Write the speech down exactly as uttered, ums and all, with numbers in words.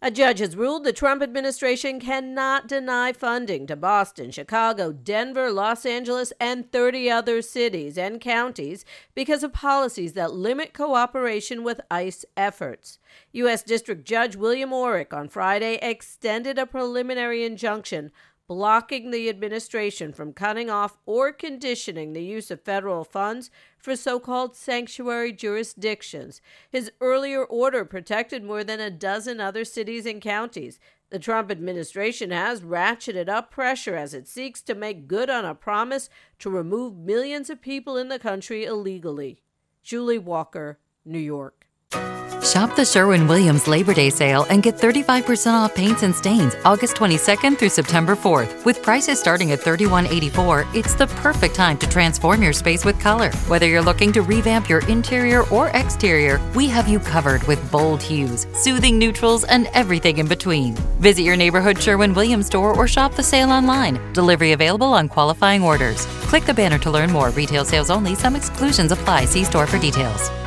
A judge has ruled the Trump administration cannot deny funding to Boston, Chicago, Denver, Los Angeles, and thirty other cities and counties because of policies that limit cooperation with ICE efforts. U S. District Judge William Orrick on Friday extended a preliminary injunction blocking the administration from cutting off or conditioning the use of federal funds for so-called sanctuary jurisdictions. His earlier order protected more than a dozen other cities and counties. The Trump administration has ratcheted up pressure as it seeks to make good on a promise to remove millions of people in the country illegally. Julie Walker, New York. Shop the Sherwin-Williams Labor Day sale and get thirty-five percent off paints and stains August twenty-second through September fourth. With prices starting at thirty-one dollars and eighty-four cents, it's the perfect time to transform your space with color. Whether you're looking to revamp your interior or exterior, we have you covered with bold hues, soothing neutrals, and everything in between. Visit your neighborhood Sherwin-Williams store or shop the sale online. Delivery available on qualifying orders. Click the banner to learn more. Retail sales only. Some exclusions apply. See store for details.